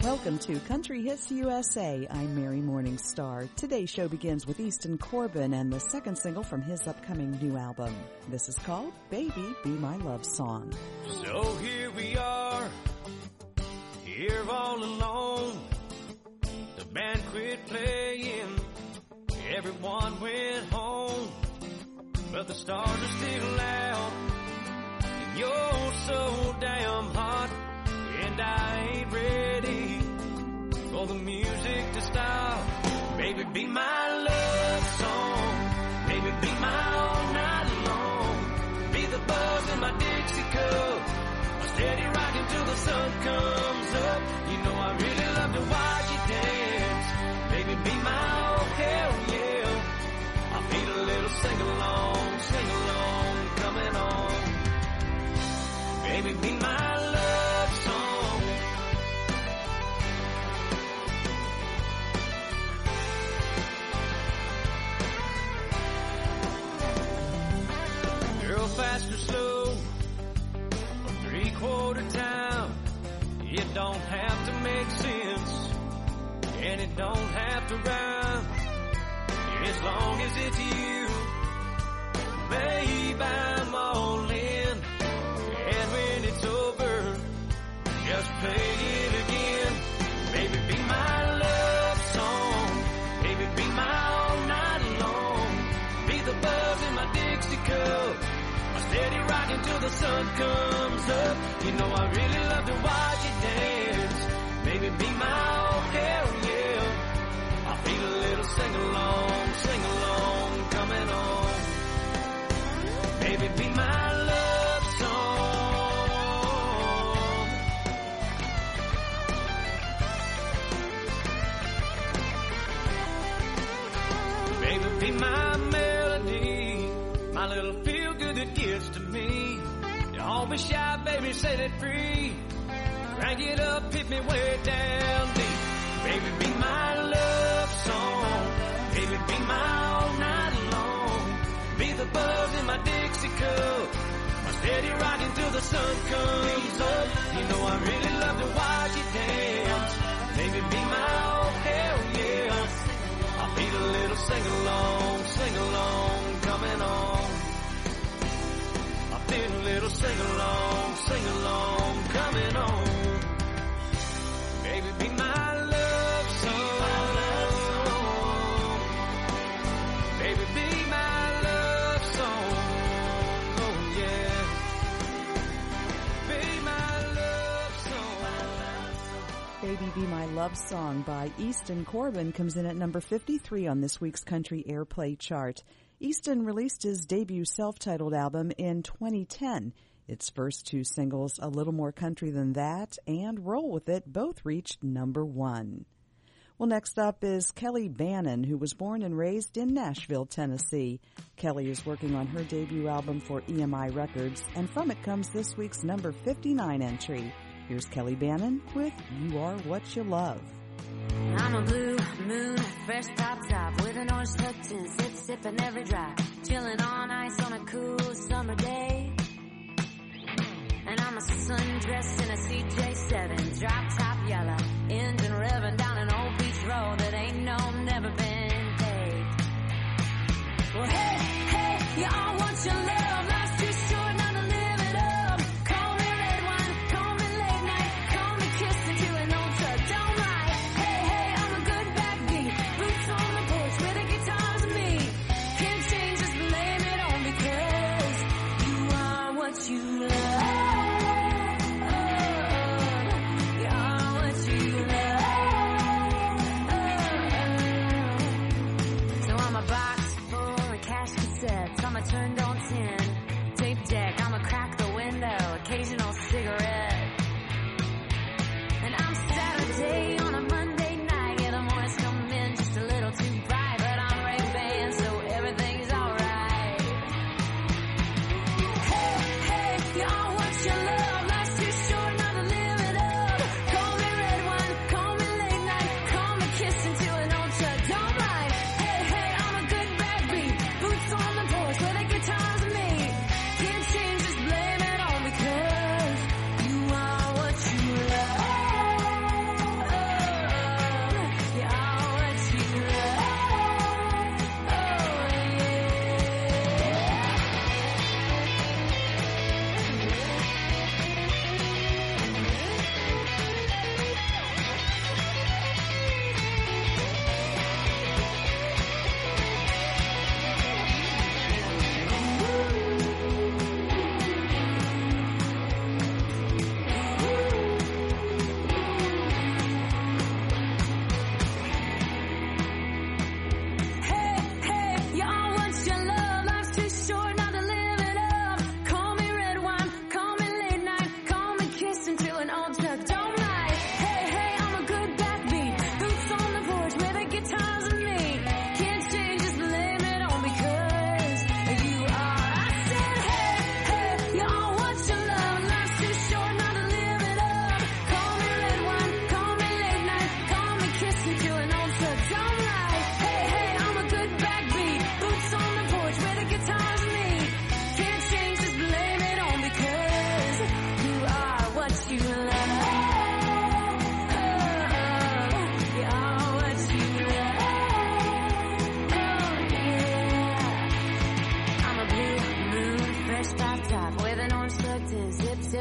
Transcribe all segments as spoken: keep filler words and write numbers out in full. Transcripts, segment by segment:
Welcome to Country Hits U S A. I'm Mary Morningstar. Today's show begins with Easton Corbin and the second single from his upcoming new album. This is called Baby Be My Love Song. So here we are, here all alone. The band quit playing, everyone went home, but the stars are still out, and you're so damn hot, and I ain't ready for the music to stop. Baby, be my love song, baby, be my all night long, be the buzz in my Dixie cup, I'm steady rocking till the sun comes up. You know I really love to watch you dance. Baby, be my oh hell yeah. I feel a little sing-along, sing-along coming on. Baby, be my love song. Girl, fast or slow, a three-quarter time, it don't have to make sense, and it don't have to rhyme, as long as it's you. Babe, I'm all in, and when it's over, just play it again. Baby, be my love song, baby, be my all night long, be the buzz in my Dixie cup, I'm steady rocking till the sun comes up. You know I really love to watch you dance. Baby, be my oh hell yeah. I feel a little sing-along, sing-along coming on. Baby, be my love song. Baby, be my melody, my little feel-good that gets to me. Don't be shy, baby, set it free. Crank it up, hit me way down deep. Baby, be my love song. Baby, be my all night long. Be the buzz in my Dixie cup, my steady rocking till the sun comes up. You know I really love to watch you dance. Baby, be my oh hell yeah. I feel a little sing-along, sing-along coming on. I feel a little sing-along, sing-along coming on. Baby, be my love song. Baby, be my love song. Oh yeah. Be my love song. Baby Be My Love Song by Easton Corbin comes in at number fifty-three on this week's Country Airplay chart. Easton released his debut self-titled album in twenty ten. Its first two singles, A Little More Country Than That and Roll With It, both reached number one. Well, next up is Kelly Bannon, who was born and raised in Nashville, Tennessee. Kelly is working on her debut album for E M I Records, and from it comes this week's number fifty-nine entry. Here's Kelly Bannon with You Are What You Love. I'm a blue moon, fresh pop top with an orange tucked in, sip sipping every drop, chilling on ice on a cool summer day. And I'm a sun dressed in a C J seven, drop top yellow, engine revving down an old beach road that ain't no never been paved. Well, hey, hey, you all want your love, life's too short not to live it up. Call me red wine, call me late night, call me kissing to an old truck, don't lie. Hey, hey, I'm a good backbeat, boots on the porch with the guitars and me. Can't change, just blame it on because you are what you love. I'm a turned on tin, tape deck, I'ma crack the window, occasional cigarette. And I'm Saturday on a Monday night, yeah, the mornings come in just a little too bright, but I'm Ray-Ban, so everything's alright. Hey, hey, y'all want your love, life's too short not to live it up. Call me red wine, call me late night, call me kissing to an old truck, don't lie. Hey, hey, I'm a good backbeat, boots on the porch with the guitars and me. Can't change, just blame it on because you are what you love.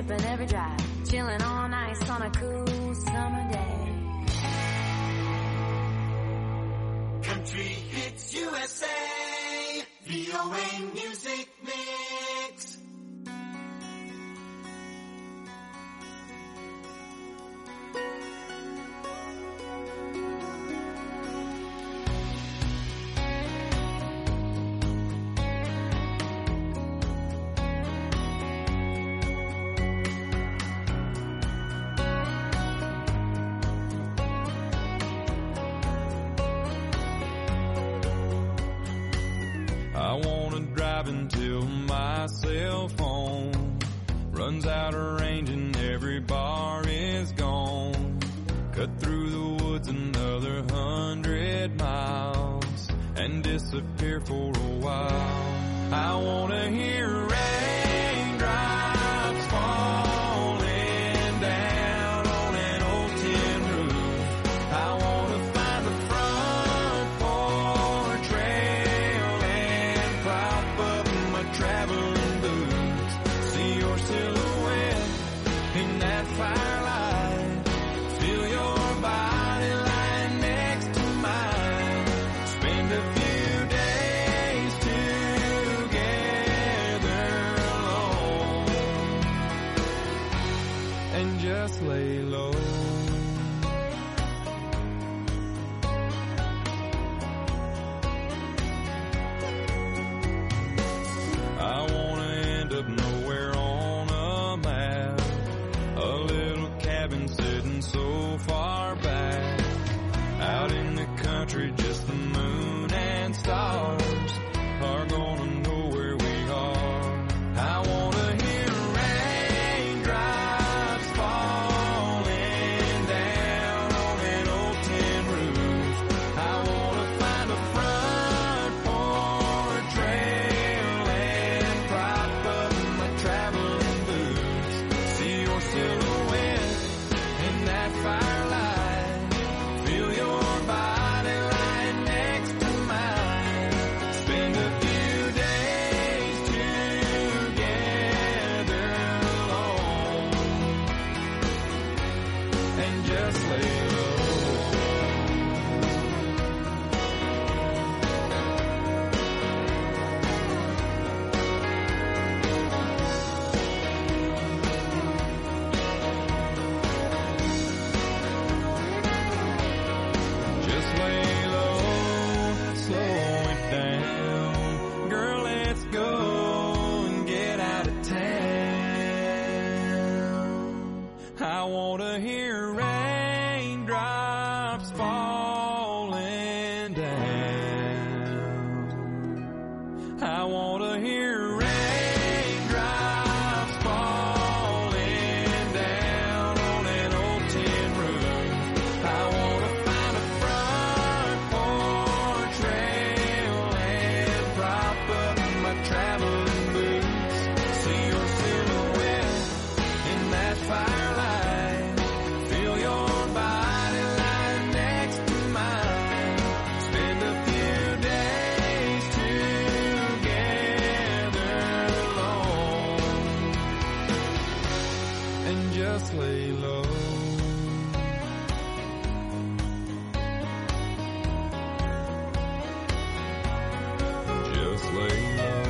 sipping every drive, chilling on ice on a cool summer day. Country Hits U S A, V O A Music Mix. I wanna drive until my cell phone runs out of range and every bar is gone. Cut through the woods another hundred miles and disappear for a while. I wanna hear raindrops falling down on an old tin roof. I wanna find the front porch rail and prop up my traveling boots. See your silhouette in that firelight. Feel your body lying next to mine. Spend a few days together alone and just lay low. I wanna end up nowhere on a map, a little cabin sitting so far back, out in the country, just the moon and stars are gonna know where we are. I wanna hear raindrops falling down on an old tin roof. I wanna find a front porch rail and prop up my traveling boots. See your silhouette in that firelight. Feel your body lying next to mine. Spend a few days together alone and just lay low. Just lay low, slow it down. Girl, let's go and get out of town. I wanna hear raindrops falling down. I wanna hear raindrops falling down on an old tin roof. I wanna find a front porch rail and prop up my traveling boots. See your silhouette in that firelight. Feel your body lying next to mine. Spend a few days together alone and just lay low. Just lay low.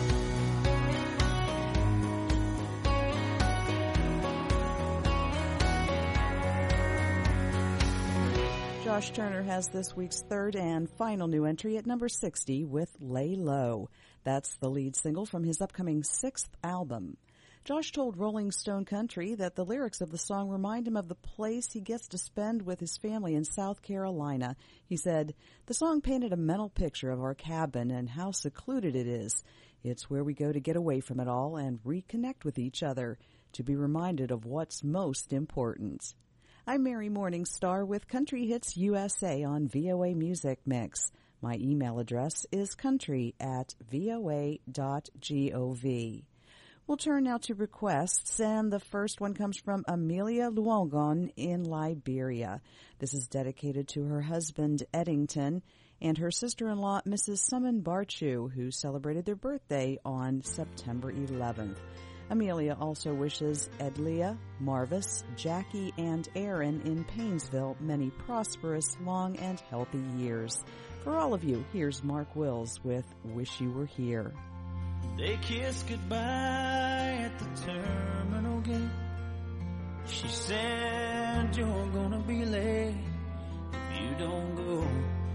Josh Turner has this week's third and final new entry at number sixty with Lay Low. That's the lead single from his upcoming sixth album. Josh told Rolling Stone Country that the lyrics of the song remind him of the place he gets to spend with his family in South Carolina. He said, "The song painted a mental picture of our cabin and how secluded it is. It's where we go to get away from it all and reconnect with each other, to be reminded of what's most important." I'm Mary Morningstar with Country Hits U S A on V O A Music Mix. My email address is country at voa dot gov. We'll turn now to requests, and the first one comes from Amelia Luongon in Liberia. This is dedicated to her husband, Eddington, and her sister-in-law, Missus Summon Barchu, who celebrated their birthday on September eleventh. Amelia also wishes Edlia, Marvis, Jackie, and Aaron in Paynesville many prosperous, long, and healthy years. For all of you, here's Mark Wills with Wish You Were Here. They kissed goodbye at the terminal gate. She said, you're gonna be late if you don't go.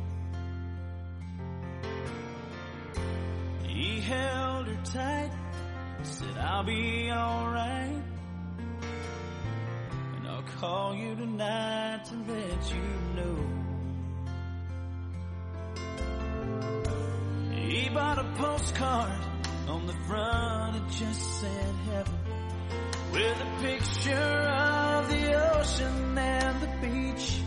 He held her tight, said, I'll be alright, and I'll call you tonight to let you know. He bought a postcard, on the front it just said heaven, with a picture of the ocean and the beach,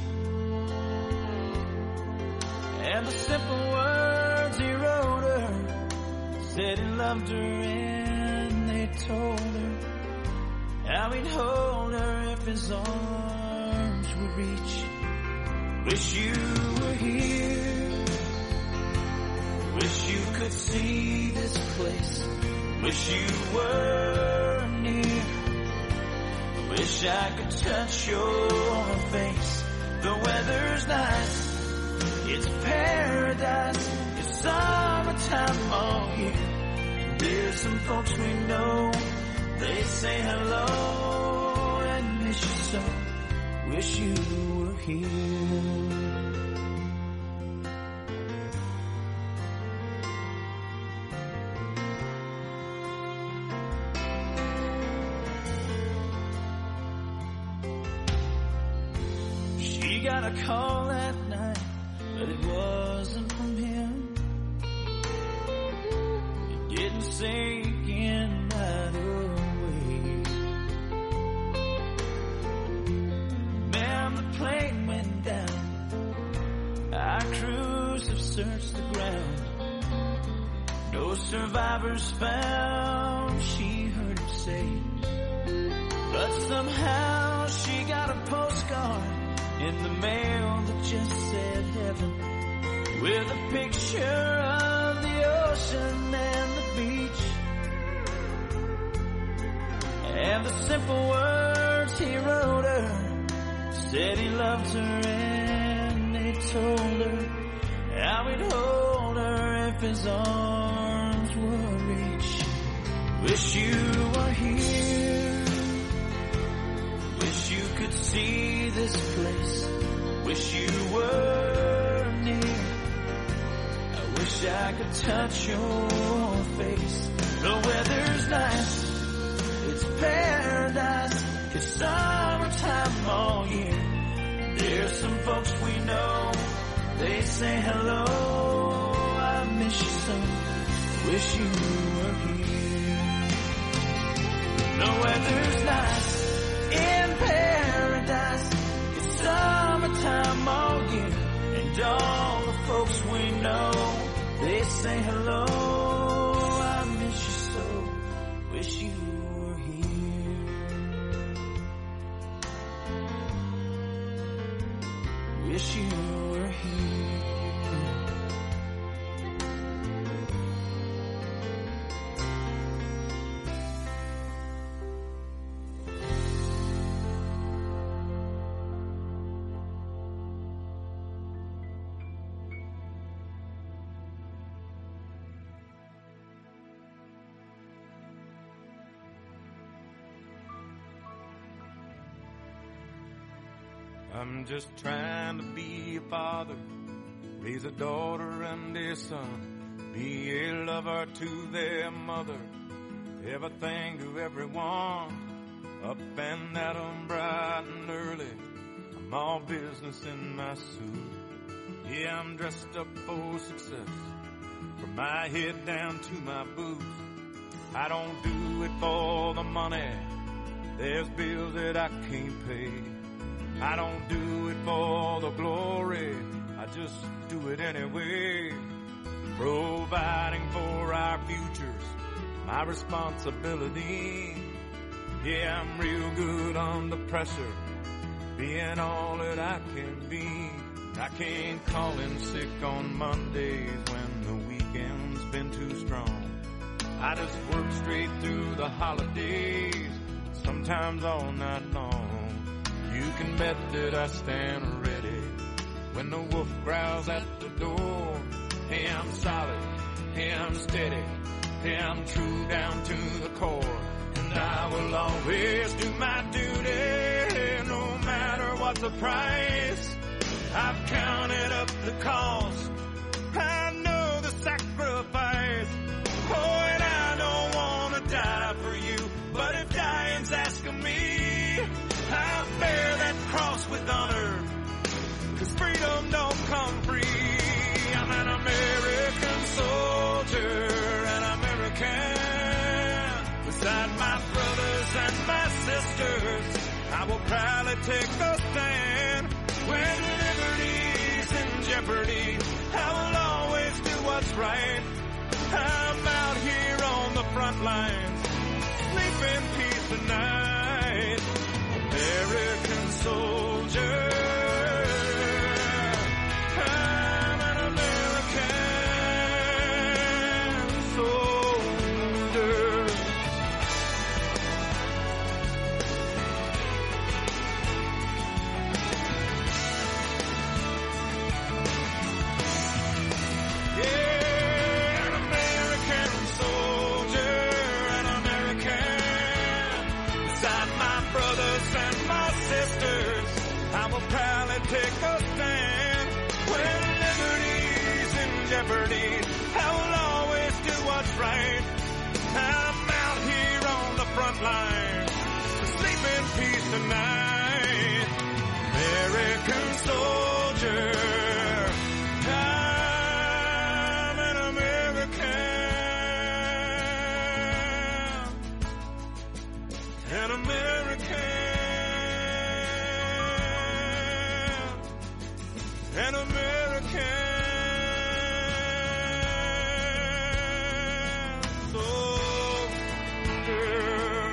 and the simple words he wrote her, said he loved her, and they told her how he'd hold her if his arms would reach. Wish you were here, wish you could see this place, wish you were near, wish I could touch your face. The weather's nice, it's paradise, it's summertime all year. And there's some folks we know, they say hello and miss you so, wish you were here. She got a call that night, but it wasn't from him. It didn't sink in right away. Man, the plane went down, our crews have searched the ground, no survivors found, she heard him say. But somehow she got a postcard in the mail that just said heaven, with a picture of the ocean and the beach, and the simple words he wrote her, said he loved her, and they told her how he'd hold her if his arms would reach. Wish you were here, wish you could see this place, wish you were near, I wish I could touch your face. The weather's nice, it's paradise, it's summertime all year. There's some folks we know, they say hello, I miss you so, wish you were here. The weather's nice, in paradise, it's summertime all year, and all the folks we know, they say hello, I miss you so, wish you were here, wish you were here. I'm just trying to be a father, raise a daughter and a son, be a lover to their mother, everything to everyone, up and at 'em bright and early, I'm all business in my suit. Yeah, I'm dressed up for success, from my head down to my boots. I don't do it for the money, there's bills that I can't pay. I don't do it for the glory, I just do it anyway. Providing for our futures, my responsibility. Yeah, I'm real good under pressure, being all that I can be. I can't call in sick on Mondays when the weekend's been too strong. I just work straight through the holidays, sometimes all night long. You can bet that I stand ready when the wolf growls at the door. Hey, I'm solid, hey, I'm steady, hey, I'm true down to the core. And I will always do my duty, no matter what the price. I've counted up the cost, I know the sacrifice. Oh, and I don't want to die for you, but if dying's asking me, I'll bear that cross with honor, 'cause freedom don't come free. I'm an American soldier, an American. Beside my brothers and my sisters, I will proudly take a stand. When liberty's in jeopardy, I will always do what's right. I'm out here on the front lines, sleep in peace tonight. American soldier, I'm an American soldier. Yeah, an American soldier, an American. Beside my brothers and my sisters, I will proudly take a stand. When liberty's in jeopardy, I will always do what's right. I'm out here on the front line, to sleep in peace tonight. American soldier, I'm an American, an American, an American soldier.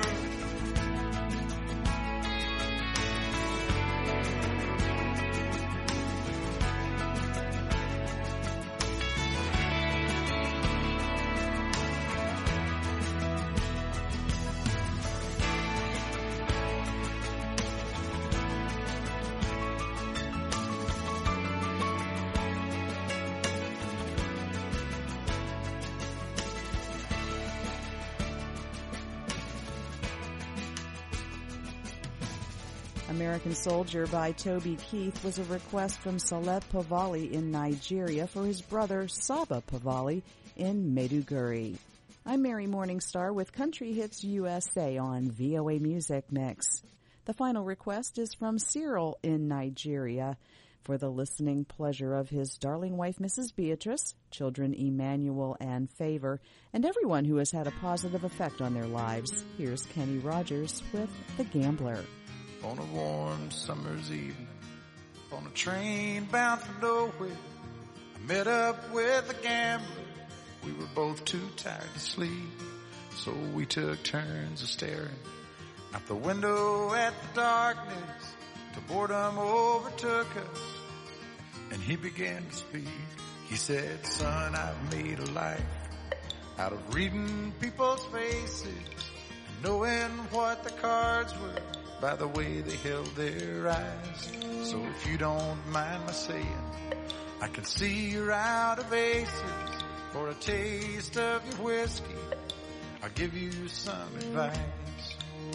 American Soldier by Toby Keith was a request from Saleh Povali in Nigeria for his brother Saba Povali in Maiduguri. I'm Mary Morningstar with Country Hits U S A on V O A Music Mix. The final request is from Cyril in Nigeria for the listening pleasure of his darling wife, Missus Beatrice, children Emmanuel and Favor, and everyone who has had a positive effect on their lives. Here's Kenny Rogers with The Gambler. On a warm summer's evening, on a train bound for nowhere, I met up with a gambler. We were both too tired to sleep, so we took turns of staring out the window at the darkness till boredom overtook us, and he began to speak. He said, son, I've made a life out of reading people's faces and knowing what the cards were by the way they held their eyes. So if you don't mind my saying, I can see you're out of aces. For a taste of your whiskey, I'll give you some advice.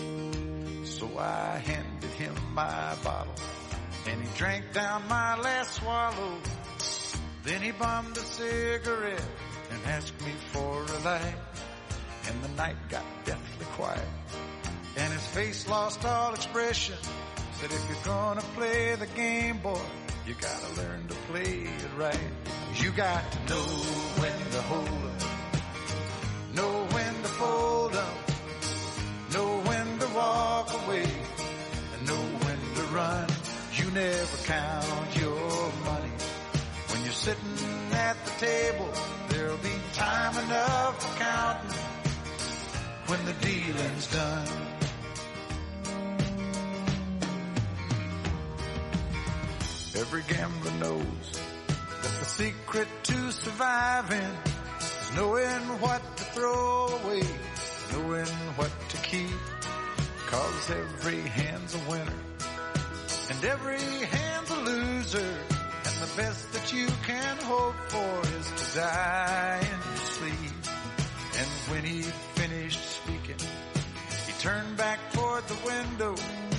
So I handed him my bottle, and he drank down my last swallow. Then he bummed a cigarette and asked me for a light. And the night got deathly quiet, and his face lost all expression. Said, if you're gonna play the game, boy, you gotta learn to play it right. You got to know when to hold up, know when to fold up, know when to walk away, and know when to run. You never count your money. When you're sitting at the table, there'll be time enough for counting when the dealing's done. Every gambler knows that the secret to surviving is knowing what to throw away, knowing what to keep, 'cause every hand's a winner and every hand's a loser, and the best that you can hope for is to die in your sleep. And when he finished speaking, he turned back toward the window,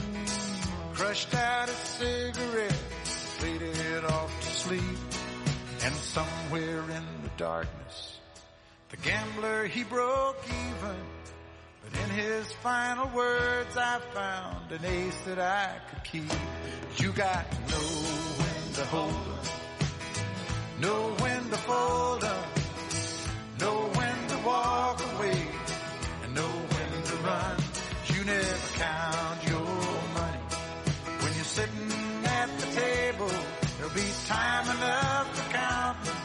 crushed out a cigarette, faded off to sleep. And somewhere in the darkness, the gambler, he broke even. But in his final words, I found an ace that I could keep. You got to know when to hold 'em, know when to fold 'em, know when to walk away, and know when to run. You never count your money when you're sitting at the table. There'll be time enough for counting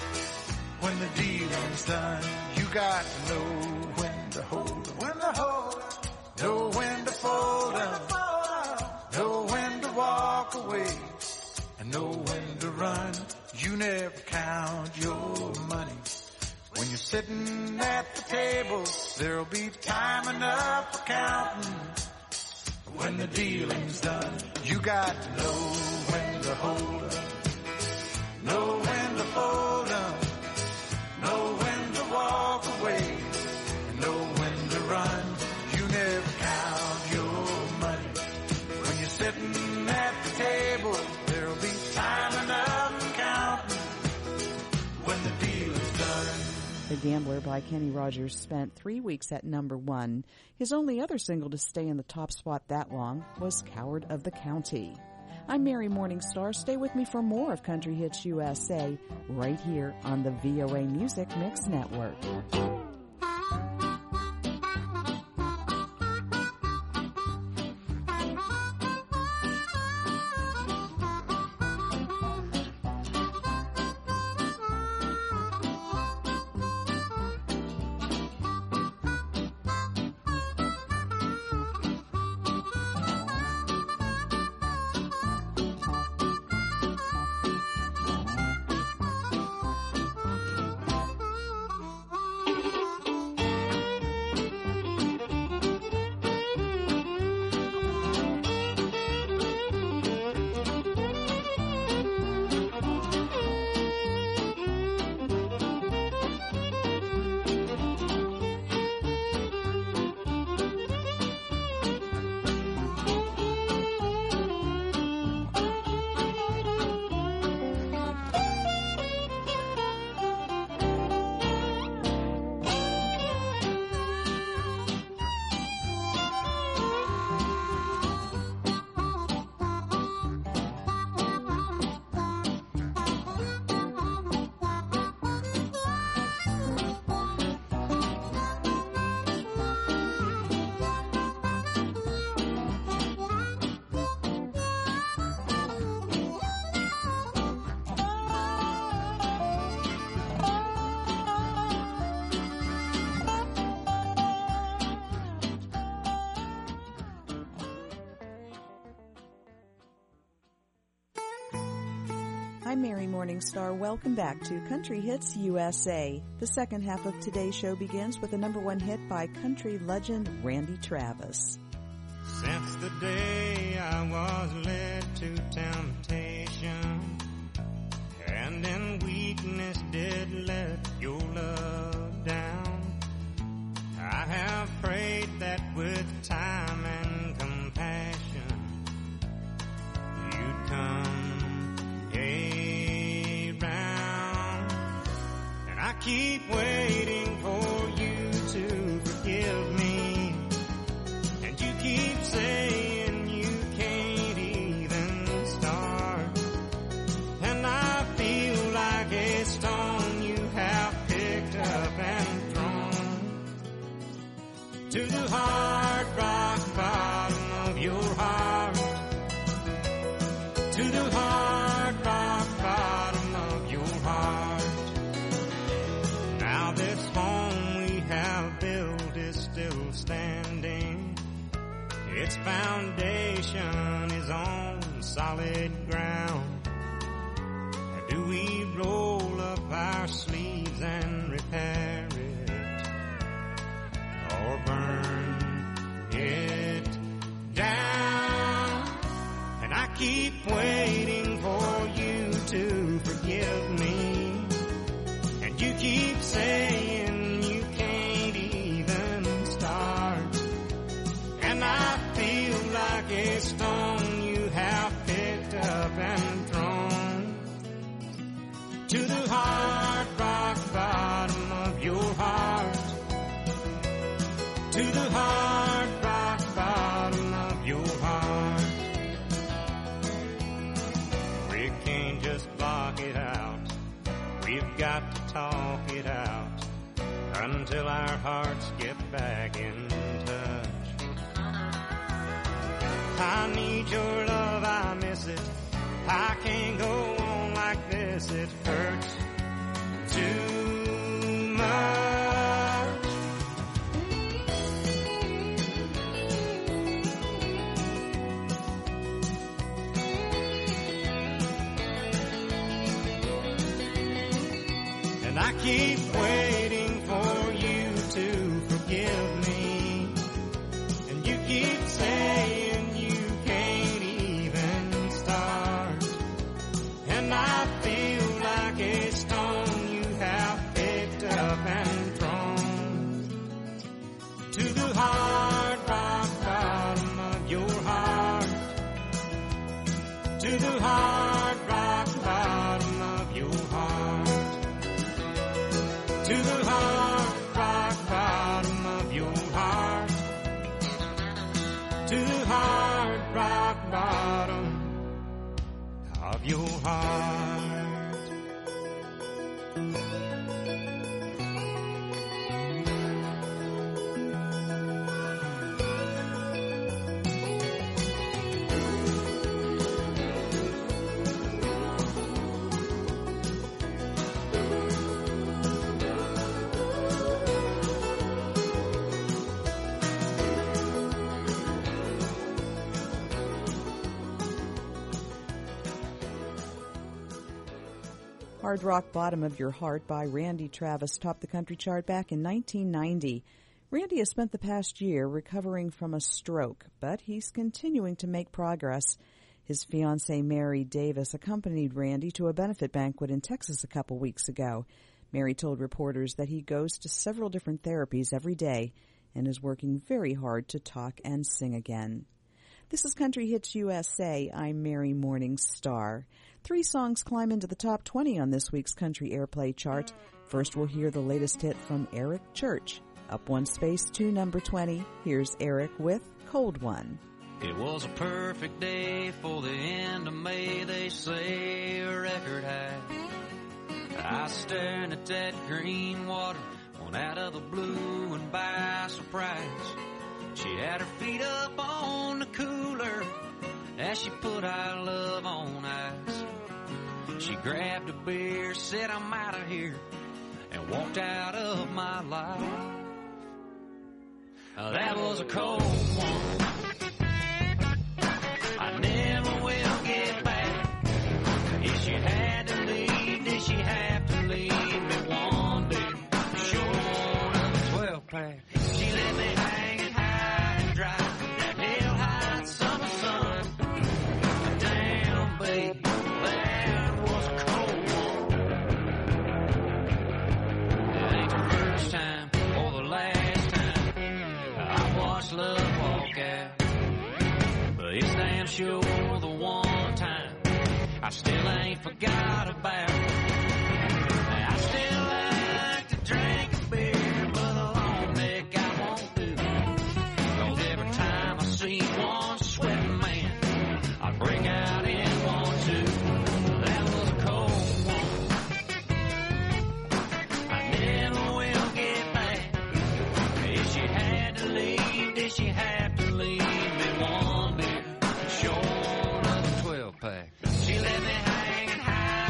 when the dealing's done. You got to know when to hold 'em, when to hold 'em, know when to fold 'em, know when to walk away, and know when to run. You never count your money when you're sitting at the table. There'll be time enough for counting when the dealing's done. You got to know when to hold 'em, know when to fold 'em, know when to walk away, and know when to run. You never count your money when you're sitting at the table. There'll be time enough for counting when the deal is done. The Gambler by Kenny Rogers spent three weeks at number one. His only other single to stay in the top spot that long was Coward of the County. I'm Mary Morningstar. Stay with me for more of Country Hits U S A right here on the V O A Music Mix Network. I'm Mary Morningstar. Welcome back to Country Hits U S A. The second half of today's show begins with a number one hit by country legend Randy Travis. Since the day I was led to temptation, and in weakness did let your love down, I have prayed that with time and compassion you'd come around. And I keep waiting for you to forgive me, and you keep saying you can't even start. And I feel like a stone you have picked up and thrown to the hard rock bottom of your heart, to the hard rock bottom of your heart. Now this home we have built is still standing. Its foundation is on solid ground. Do we roll up our sleeves and repair or burn it down. And I keep waiting for you to forgive me, and you keep saying you can't even start. And I feel like a stone you have picked up and thrown to the hard rock bottom of your heart, to the hard rock bottom of your heart. We can't just block it out, we've got to talk it out until our hearts get back in touch. I need your love, I miss it, I can't go on like this, it hurts too much. And I keep waiting for you to forgive me, and you keep saying you can't even start. And I feel like a stone you have picked up and thrown to the hard rock bottom of your heart, to the hard rock bottom of your heart, to the hard rock bottom of your heart, to the hard rock bottom of your heart. Hard Rock Bottom of Your Heart by Randy Travis topped the country chart back in nineteen ninety. Randy has spent the past year recovering from a stroke, but he's continuing to make progress. His fiancée, Mary Davis, accompanied Randy to a benefit banquet in Texas a couple weeks ago. Mary told reporters that he goes to several different therapies every day and is working very hard to talk and sing again. This is Country Hits U S A. I'm Mary Morningstar. Three songs climb into the top twenty on this week's Country Airplay chart. First, we'll hear the latest hit from Eric Church. Up one space to number twenty. Here's Eric with Cold One. It was a perfect day for the end of May, they say a record high. I was staring at that green water, one out of the blue and by surprise. She had her feet up on the cooler as she put our love on ice. She grabbed a beer, said I'm out of here, and walked out of my life. Now that was a cold one, I never will get back. If she had to leave, did she have to leave me one day short of a twelve pack? She let me hanging high and dry, that hell hot summer sun. Damn, baby, that was a cold one. It ain't the first time or the last time I watched love walk out, but it's damn sure the one time I still ain't forgot about. I still like to drink a beer, but a long neck I won't do. 'Cause every time I see one sweating man, I break out in one too. That was a cold one, I never will get back. If she had to leave, did she have to leave me one beer short of a twelve pack? She let me hanging high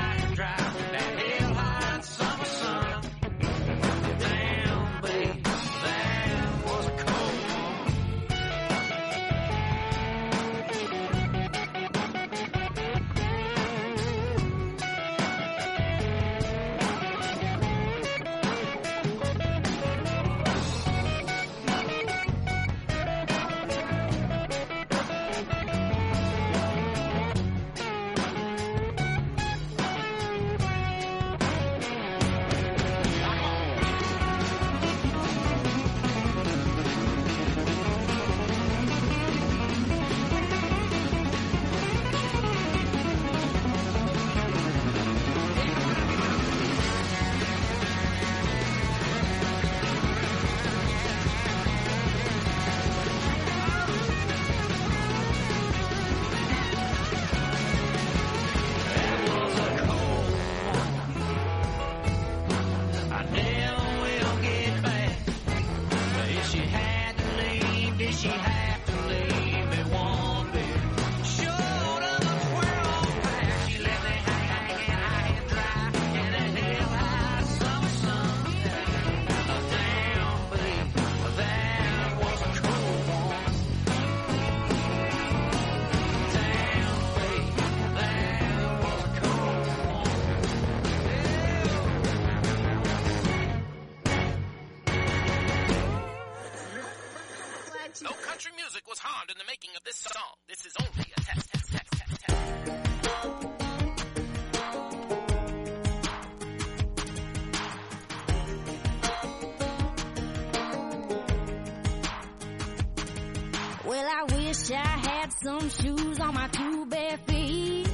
some shoes on my two bare feet.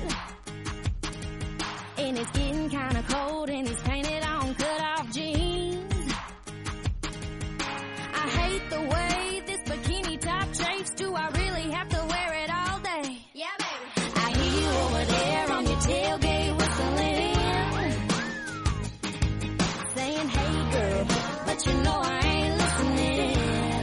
And it's getting kinda cold and he's painted on cut-off jeans. I hate the way this bikini top chafes. Do I really have to wear it all day? Yeah, baby. I hear you over there on your tailgate whistling, saying, hey girl, but you know I ain't listening.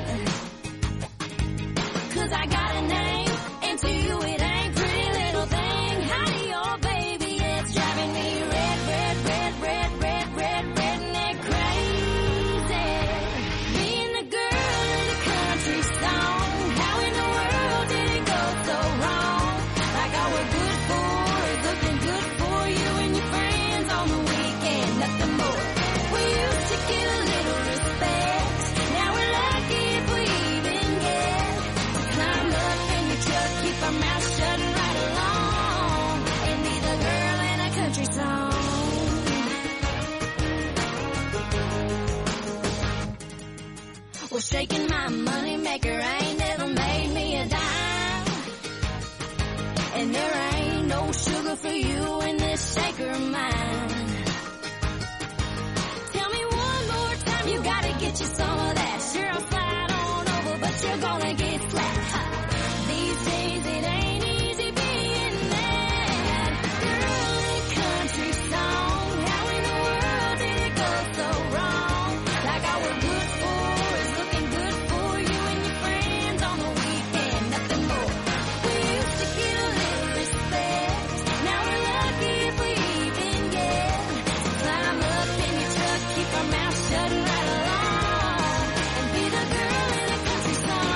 Cause I got a name, and to you it ain't pretty little thing. Honey, oh baby, it's driving me red, red, red, red, red, red, redneck crazy. Being the girl in a country song, how in the world did it go so wrong? Like all we're good for is looking good for you and your friends on the weekend, nothing more. We used to get a little respect, now we're lucky if we even get to climb up in your truck, keep our mouth shut and ride along, and be the girl in a country song. Well, shaking my money maker ain't never made me a dime, and there ain't no sugar for you in this shaker of mine. Tell me one more time, you gotta get you some of that. Sure, I'll slide on over, but you're gonna get flat. Ha. These days it ain't easy being that girl in a country song. How in the world did it go so wrong? Like all we're good for is looking good for you and your friends on the weekend, nothing more. We used to get a little respect, now we're lucky if we even get to climb up in your truck, keep our mouth shut and ride along, and be the girl in a country song.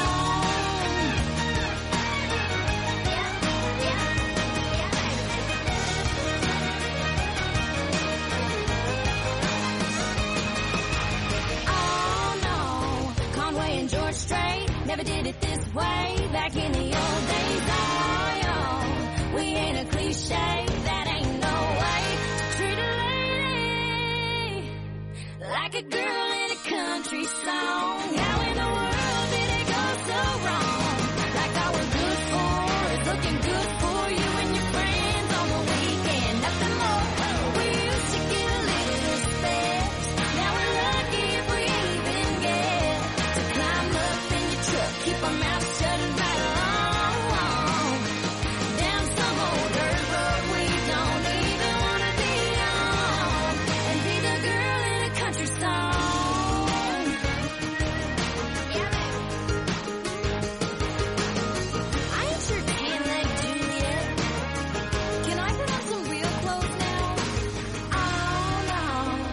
Yeah, yeah, oh no, Conway and George Strait never did it this way back in the old days. Oh, yo, we ain't a cliche, that ain't no way to treat a lady like a girl in a country song. How in the world did it go so wrong? Like all we're good for is looking good for you and your friends on the weekend, nothing more. We used to get a little respect, now we're lucky if we even get to climb up in your truck, keep our mouth shut and ride along, down some old dirt road we don't even wanna be on, and be the girl in a country song. Yeah, baby. I ain't sure tan leg Juliet. Can I put on some real clothes now? Oh no.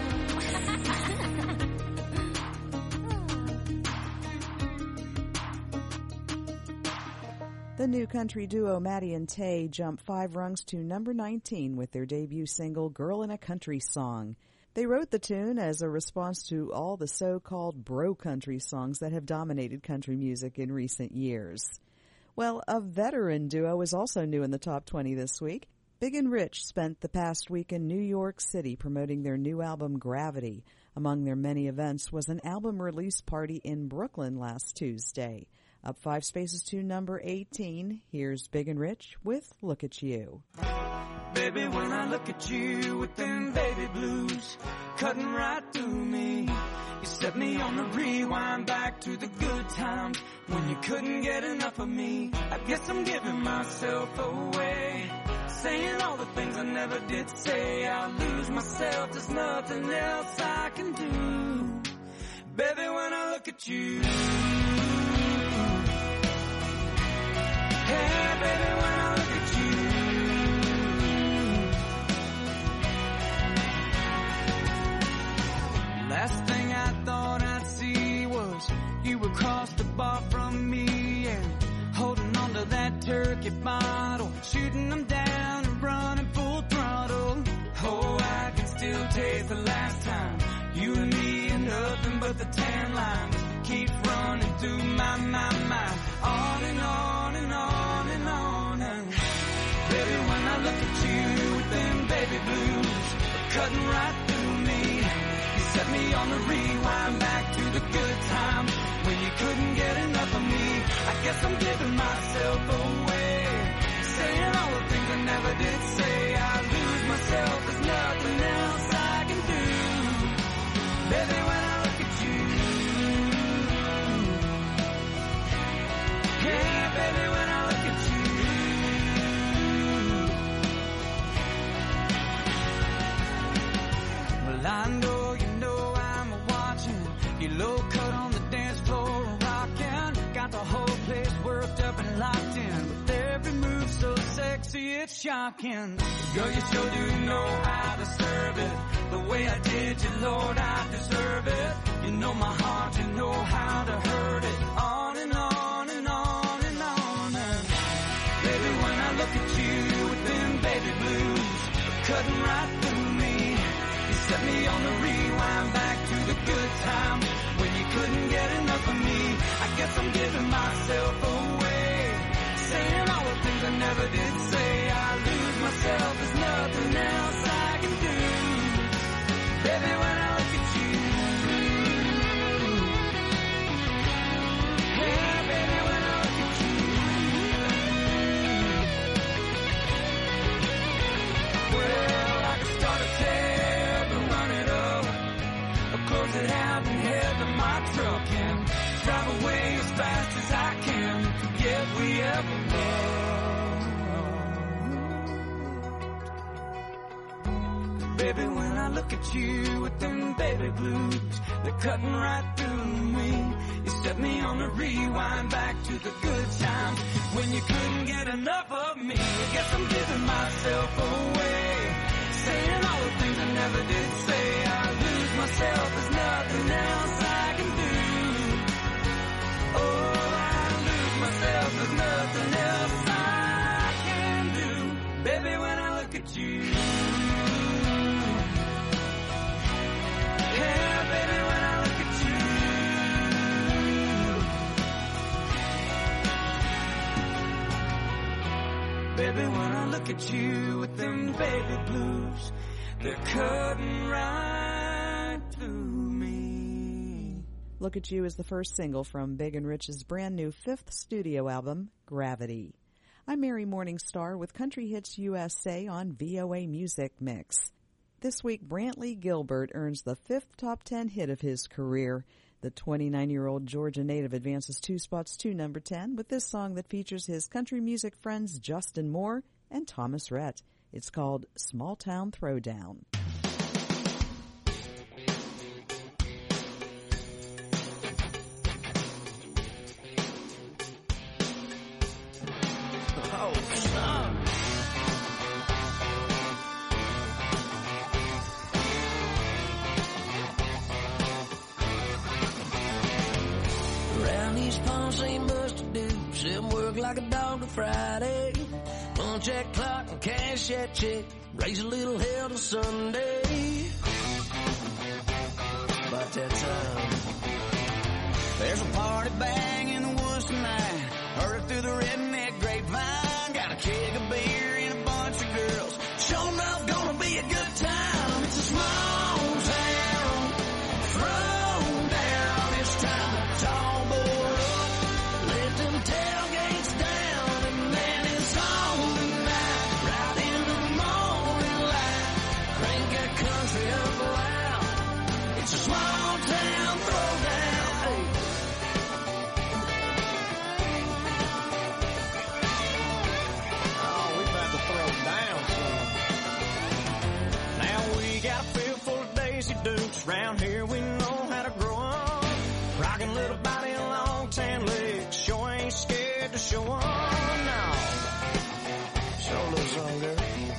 The new country duo Maddie and Tay jumped five rungs to number nineteen with their debut single, Girl in a Country Song. They wrote the tune as a response to all the so-called bro country songs that have dominated country music in recent years. Well, a veteran duo is also new in the top twenty this week. Big and Rich spent the past week in New York City promoting their new album, Gravity. Among their many events was an album release party in Brooklyn last Tuesday. Up five spaces to number eighteen, here's Big and Rich with Look at You. Baby, when I look at you with them baby blues cutting right through me, you set me on the rewind back to the good times when you couldn't get enough of me. I guess I'm giving myself away, saying all the things I never did say. I'll lose myself, there's nothing else I can do. Baby, when I look at you, hey, baby, when I look at you, last thing I thought I'd see was you across the bar from me and holding on to that turkey bottle, shooting them down and running full throttle. Oh, I can still taste the last time you and me and nothing but the tan lines keep running through my, my mind, on and on and on and on. And baby, when I look at you with them baby blues cutting right through me, you set me on the rewind back to the good times when you couldn't get enough of me. I guess I'm giving myself away, saying all the things I never did say. I lose myself, there's nothing else I can do. Baby, when I look at you, yeah, baby, when I look at you. Well, I know you know I'm watching. You low cut on the dance floor, rocking. Got the whole place worked up and locked in. With every move so sexy, it's shocking. Girl, you sure do know how to serve it. The way I did you, Lord, I deserve it. You know my heart, you know how to hurt it. On and on and on and on. And baby, when I look at you with them baby blues cutting right through me, you set me on the rewind back to the good times when you couldn't get enough of me. I guess I'm giving myself away, saying all the things I never did say. I lose myself, there's nothing else I can do. Baby, when I look at you, yeah, baby, when I look at you. Well, I can start a tab and run it up, or close it out and head to my truck and drive away as fast as I can. Forget we ever loved. Baby, when I look at you with them baby blues, they're cutting right through me. You set me on the rewind back to the good times when you couldn't get enough of me. I guess I'm giving myself away, saying all the things I never did say. I lose myself, there's nothing else I can do. Oh, I lose myself, there's nothing else I can do. Baby, when I look at you, yeah, baby, when I look at you. Baby, when I look at you with them baby blues, they're cutting right through me. Look at You is the first single from Big and Rich's brand new fifth studio album, Gravity. I'm Mary Morningstar with Country Hits U S A on V O A Music Mix. This week, Brantley Gilbert earns the fifth top ten hit of his career. The twenty-nine-year-old Georgia native advances two spots to number ten with this song that features his country music friends Justin Moore and Thomas Rhett. It's called Small Town Throwdown. Oh, son. Around these palms ain't much to do. Sit work like a dog to Friday. Punch that clock and cash that check. Raise a little hell to Sunday. About that time. There's a party bang in the woods tonight. Heard it through the redneck grapevine. Got a keg of beer and a bunch of girls. Sure enough, gonna be a good time. It's a small town. Throw down. It's time to tall boy up. Let them tailgates down. And man, it's on tonight. Right into the morning light. Crank that country up loud. It's a small town throwdown. Hey. Dukes round here, we know how to grow 'em. Rockin' little body and long tan legs, sure ain't scared to show 'em now. Show a little song, girl.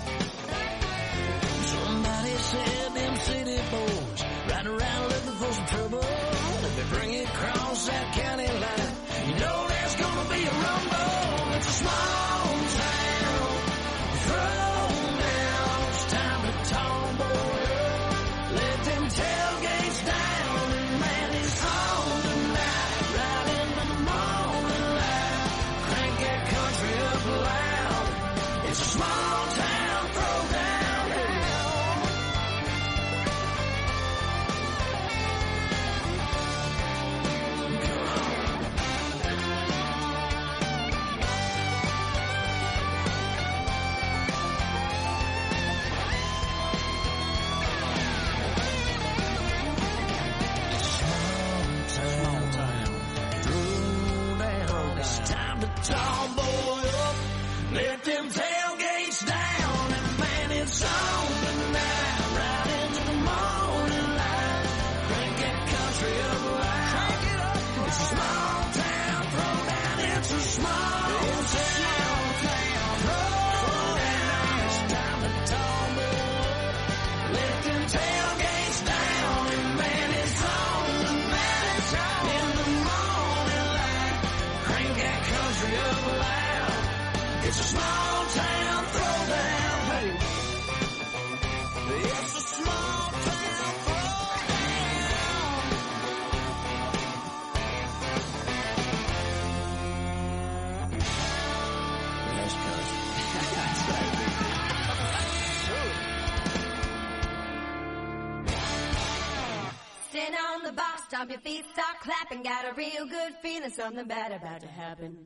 Somebody said them city boys ride around looking for some trouble. If they bring it across that county line, you know there's gonna be a rumble. It's a small town. Throw down. It's time to tomboy up. Let them tailgates down, and man, it's on tonight. Right in the morning light. Crank the box, stomp your feet, start clapping. Got a real good feeling, something bad about to happen.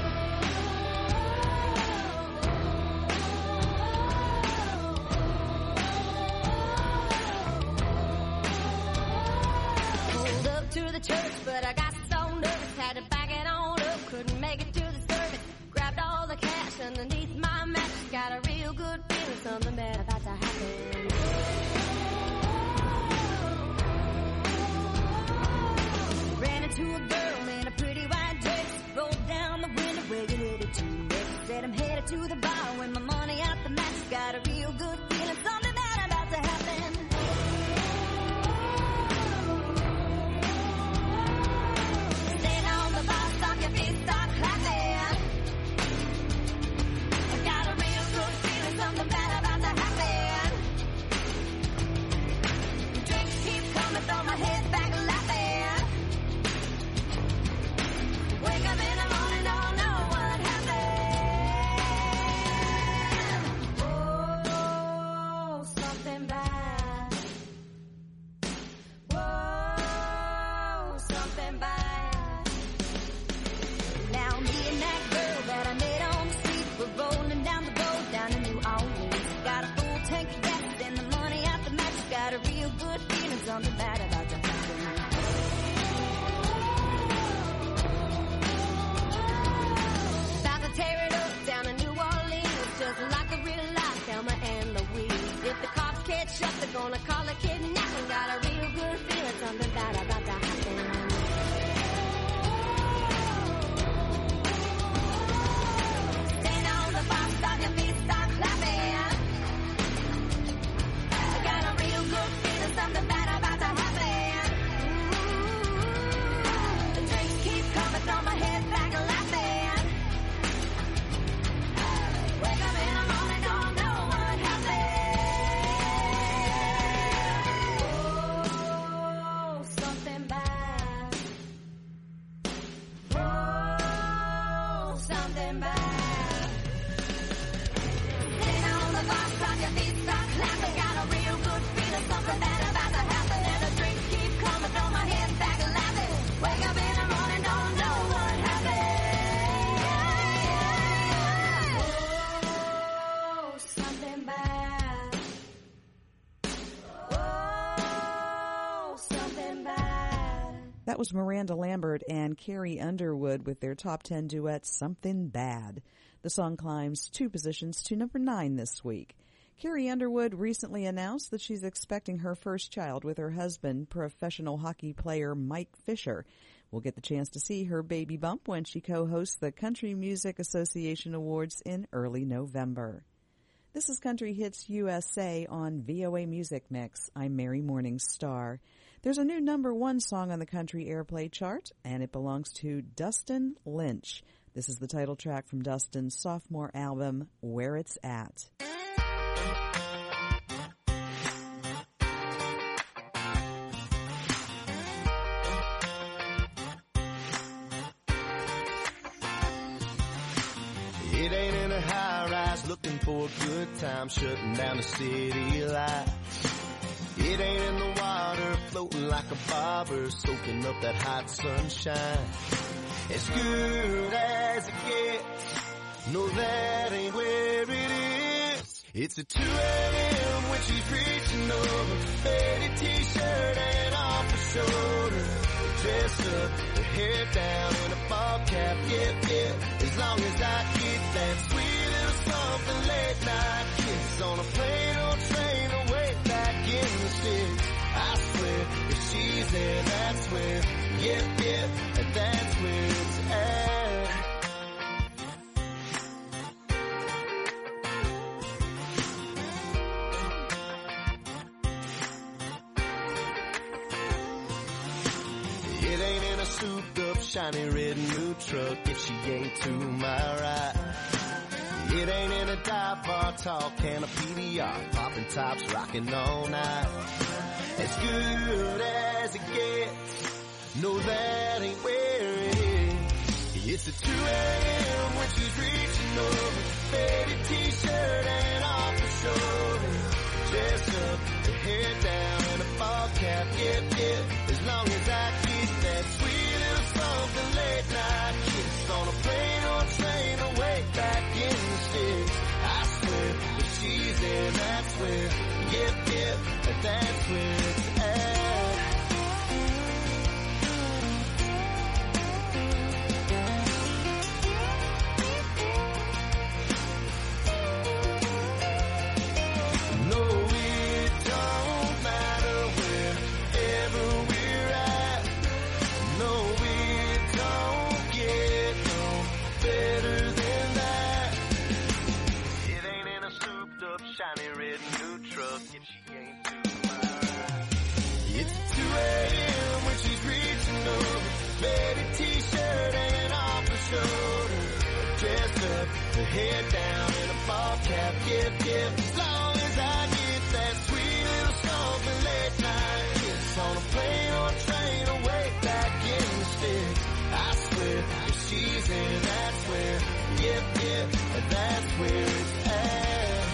Pulled up to the church, but I got so nervous, had to back it on up, couldn't make it to the service. Grabbed all the cash underneath my mattress. Got a real good feeling, something bad about to happen. Ran into a girl in a pretty white dress. Rolled down the window, where you headed to next? Said I'm headed to the bar with my money out the match. Got a real good feeling, something bad about to happen. Stand on the bar, stop your feet, start clapping. I got a real good feeling, something bad about to happen. Drinks keep coming, throw my head back laughing. Wake up in the morning, don't know what happened. Oh, something bad. Whoa, something bad. Now me and that girl that I met on the street, we're rolling down the road down in New Orleans. Got a full tank of gas and the money out the match. Got a real good feeling, something bad about to happen. About to tear it up down in New Orleans, just like a real life Thelma and Louise. If the cops catch up, they're gonna call a kidnapping. Got a real good feeling, something bad about to happen. Stand on the bar, stop your feet, start clapping. I got a real good feeling, something bad about to happen. Ooh, the drinks keep coming, throw my head back laughing. Wake up in the morning, don't know what happened. Oh, something bad. Oh, something bad. Stand on the bar, stop your feet, start clapping. Got a real good feeling, something bad about to happen. And the drinks keep coming, throw my head back laughing. Wake up in the morning, don't know what happened. Oh, something bad. Oh, something bad. That was Miranda Lambert and Carrie Underwood with their top ten duet, Something Bad. The song climbs two positions to number nine this week. Carrie Underwood recently announced that she's expecting her first child with her husband, professional hockey player Mike Fisher. We'll get the chance to see her baby bump when she co-hosts the Country Music Association Awards in early November. This is Country Hits U S A on V O A Music Mix. I'm Mary Morningstar. There's a new number one song on the country airplay chart, and it belongs to Dustin Lynch. This is the title track from Dustin's sophomore album, Where It's At. It ain't in a high-rise looking for a good time, shutting down the city lights. It ain't in the water floating like a bobber, soaking up that hot sunshine. As good as it gets, no, that ain't where it is. It's at two a.m. when she's reaching over, faded t-shirt and off her shoulder. Dress up, her hair down in a ball cap, yeah, yeah. As long as I get that sweet little something late night kiss on a plane or train away back in the sticks. I swear, if she's there, that's where, yeah, yeah, and that's where it's at. It ain't in a souped-up, shiny red new truck if she ain't to my right. It ain't in a dive bar, tall can of P D R, popping tops, rocking all night. As good as it gets, no, that ain't where it is. It's at two a.m. when she's reaching over, faded t-shirt and off her shoulder. Dress up, her hair down, and a ball cap, yeah, yeah. As long as where, yep, yep, that's where it's at. No, it don't matter wherever we're at. No, it don't get no better than that. It ain't in a souped up, shiny red new truck, and she ain't too far. It's two a.m. when she's reaching over, baby t-shirt hanging off her shoulder, dressed up, her head down in a ball cap, yep, yep. As long as I get that sweet little something late night kiss on a plane or a train or way back in the sticks, I swear if she's in, that's where, yep, yep, that's where it's at.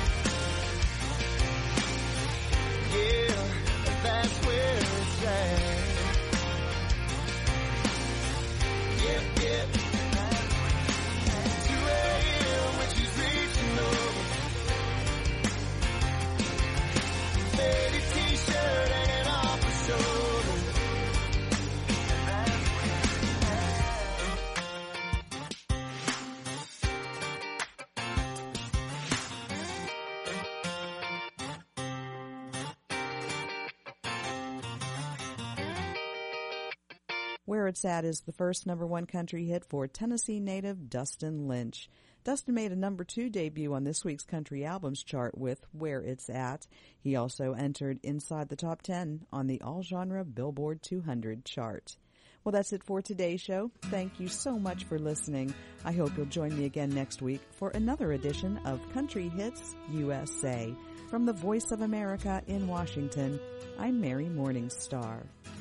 Yeah, that's where it's at. Yep, yep. two a.m. when she's reaching over, baby t-shirt hanging off her shoulder. Where It's At is the first number one country hit for Tennessee native Dustin Lynch. Dustin made a number two debut on this week's country albums chart with Where It's At. He also entered inside the top ten on the all-genre Billboard two hundred chart. Well, that's it for today's show. Thank you so much for listening. I hope you'll join me again next week for another edition of Country Hits U S A. From the Voice of America in Washington, I'm Mary Morningstar.